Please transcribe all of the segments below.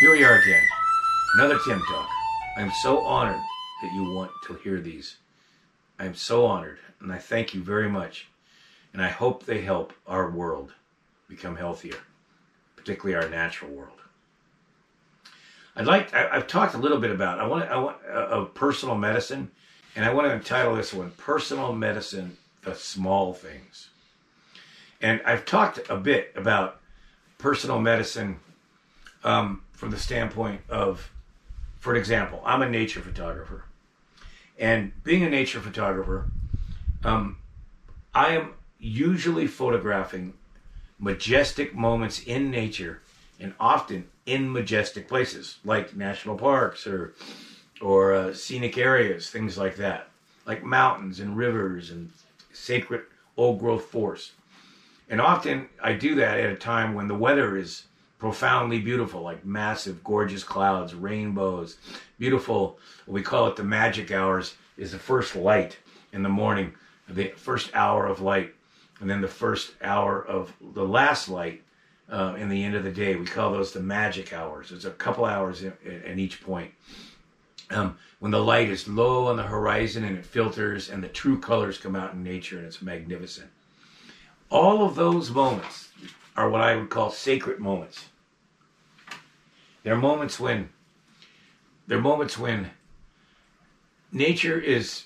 Here we are again. Another Tim Talk. I'm so honored that you want to hear these. I'm so honored, and I thank you very much. And I hope they help our world become healthier, particularly our natural world. I've talked a little bit about, I want personal medicine, and I want to entitle this one, Personal Medicine, the Small Things. And I've talked a bit about personal medicine from the standpoint of, for example, I'm a nature photographer. And being a nature photographer, I am usually photographing majestic moments in nature, and often in majestic places like national parks or scenic areas, things like that, like mountains and rivers and sacred old growth forests. And often I do that at a time when the weather is profoundly beautiful, like massive, gorgeous clouds, rainbows, beautiful. We call it the magic hours, is the first light in the morning, the first hour of light, and then the first hour of the last light in the end of the day. We call those the magic hours. There's a couple hours in each point. When the light is low on the horizon and it filters and the true colors come out in nature and it's magnificent. All of those moments are what I would call sacred moments. They're moments when nature is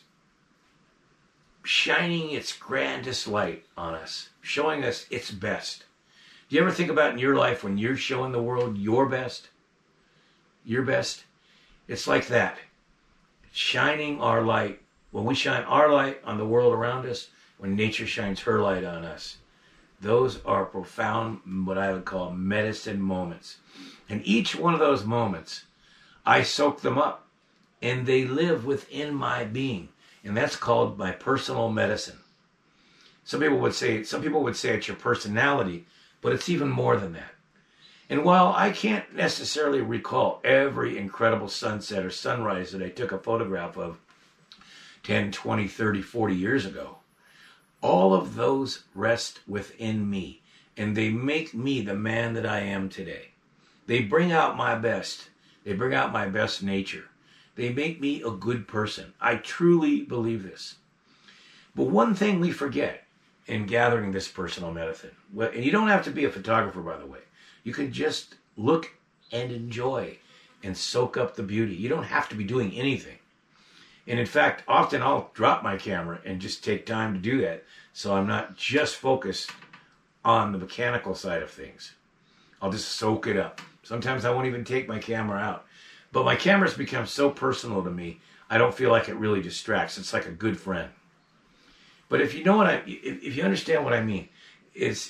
shining its grandest light on us, showing us its best. Do you ever think about in your life when you're showing the world your best? Your best? It's like that. Shining our light. When we shine our light on the world around us, when nature shines her light on us, those are profound, what I would call medicine moments. And each one of those moments, I soak them up, and they live within my being. And that's called my personal medicine. Some people would say it's your personality, but it's even more than that. And while I can't necessarily recall every incredible sunset or sunrise that I took a photograph of 10, 20, 30, 40 years ago, all of those rest within me, and they make me the man that I am today. They bring out my best. They bring out my best nature. They make me a good person. I truly believe this. But one thing we forget in gathering this personal medicine, and you don't have to be a photographer, by the way. You can just look and enjoy and soak up the beauty. You don't have to be doing anything. And in fact, often I'll drop my camera and just take time to do that, so I'm not just focused on the mechanical side of things. I'll just soak it up. Sometimes I won't even take my camera out. But my camera's become so personal to me, I don't feel like it really distracts. It's like a good friend. But if you know if you understand what I mean, it's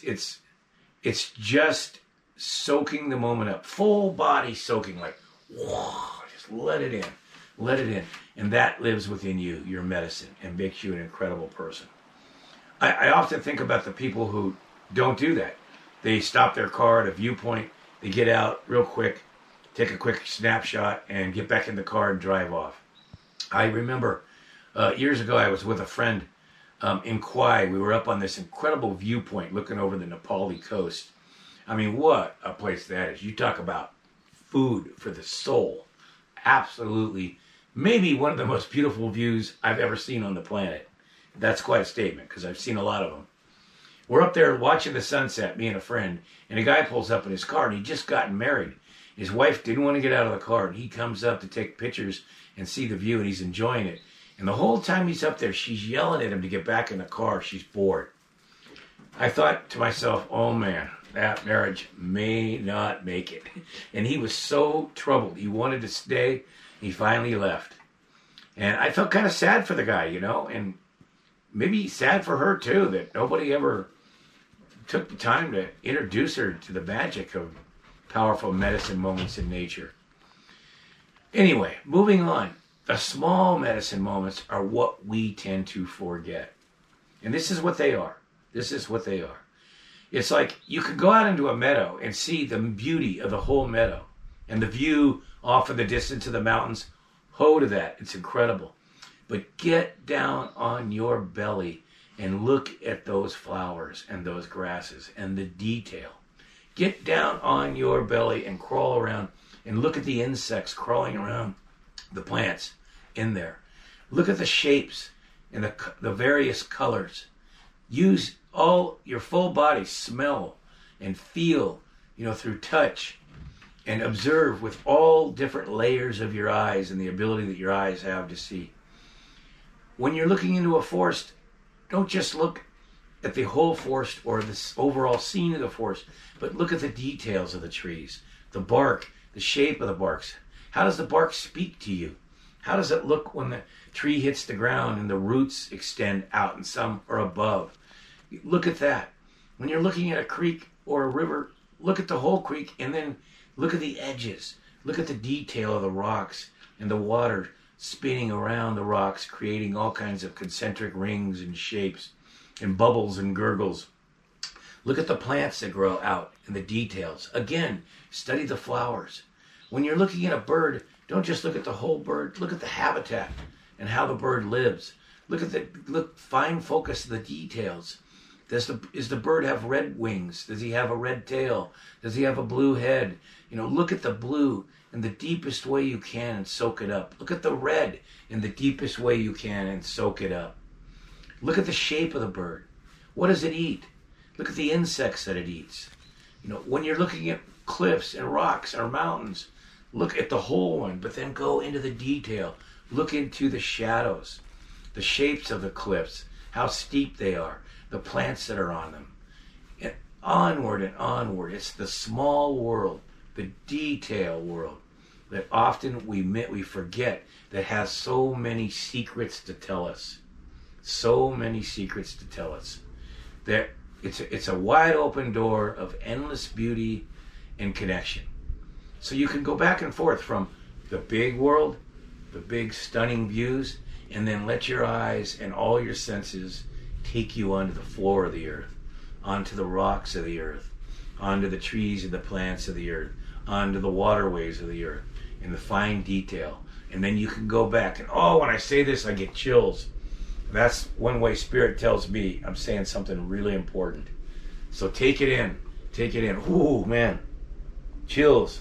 just soaking the moment up, full body soaking, like, whoa, just let it in, and that lives within you, your medicine, and makes you an incredible person. I often think about the people who don't do that. They stop their car at a viewpoint, they get out real quick, take a quick snapshot, and get back in the car and drive off. I remember years ago I was with a friend in Kauai. We were up on this incredible viewpoint looking over the Nepali coast. I mean, what a place that is. You talk about food for the soul. Absolutely. Maybe one of the most beautiful views I've ever seen on the planet. That's quite a statement, because I've seen a lot of them. We're up there watching the sunset, me and a friend, and a guy pulls up in his car, and he'd just gotten married. His wife didn't want to get out of the car, and he comes up to take pictures and see the view, and he's enjoying it. And the whole time he's up there, she's yelling at him to get back in the car. She's bored. I thought to myself, oh man, that marriage may not make it. And he was so troubled. He wanted to stay. He finally left. And I felt kind of sad for the guy, and maybe sad for her too, that nobody ever took the time to introduce her to the magic of powerful medicine moments in nature. Anyway, moving on. The small medicine moments are what we tend to forget. And this is what they are. This is what they are. It's like you could go out into a meadow and see the beauty of the whole meadow and the view off in the distance of the mountains. Ho to that. It's incredible. But get down on your belly and look at those flowers and those grasses and the detail. Get down on your belly and crawl around and look at the insects crawling around the plants in there. Look at the shapes and the various colors. Use all your full body, smell and feel, through touch, and observe with all different layers of your eyes and the ability that your eyes have to see. When you're looking into a forest, don't just look at the whole forest or this overall scene of the forest, but look at the details of the trees, the bark, the shape of the barks. How does the bark speak to you? How does it look when the tree hits the ground and the roots extend out and some are above? Look at that. When you're looking at a creek or a river, look at the whole creek and then look at the edges. Look at the detail of the rocks and the water spinning around the rocks, creating all kinds of concentric rings and shapes and bubbles and gurgles. Look at the plants that grow out and the details. Again, study the flowers. When you're looking at a bird, don't just look at the whole bird. Look at the habitat and how the bird lives. Look, fine focus the details. Does the bird have red wings? Does he have a red tail? Does he have a blue head? Look at the blue in the deepest way you can and soak it up. Look at the red in the deepest way you can and soak it up. Look at the shape of the bird. What does it eat? Look at the insects that it eats. When you're looking at cliffs and rocks or mountains, look at the whole one, but then go into the detail. Look into the shadows, the shapes of the cliffs, how steep they are, the plants that are on them. And onward and onward. It's the small world, the detail world, that often we forget, that has so many secrets to tell us. So many secrets to tell us. That it's a wide open door of endless beauty and connection. So you can go back and forth from the big world, the big stunning views, and then let your eyes and all your senses take you onto the floor of the earth, onto the rocks of the earth, onto the trees and the plants of the earth, onto the waterways of the earth, and the fine detail. And then you can go back and, when I say this, I get chills. That's one way Spirit tells me I'm saying something really important. So take it in. Take it in. Ooh, man. Chills.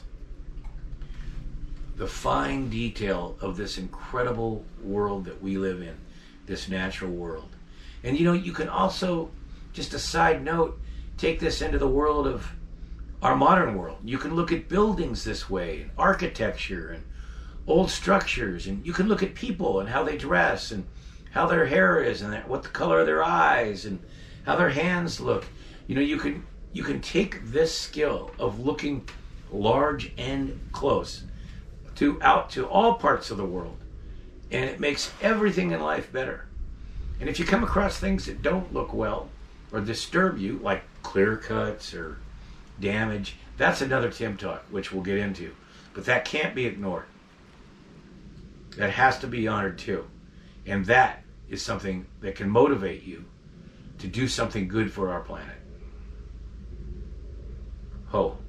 The fine detail of this incredible world that we live in, this natural world. And you can also, just a side note, take this into the world of our modern world. You can look at buildings this way, and architecture and old structures, and you can look at people and how they dress and how their hair is and what the color of their eyes and how their hands look. You can take this skill of looking large and close out to all parts of the world, and it makes everything in life better. And if you come across things that don't look well or disturb you, like clear cuts or damage, that's another Tim Talk, which we'll get into. But that can't be ignored. That has to be honored too. And that is something that can motivate you to do something good for our planet. Ho.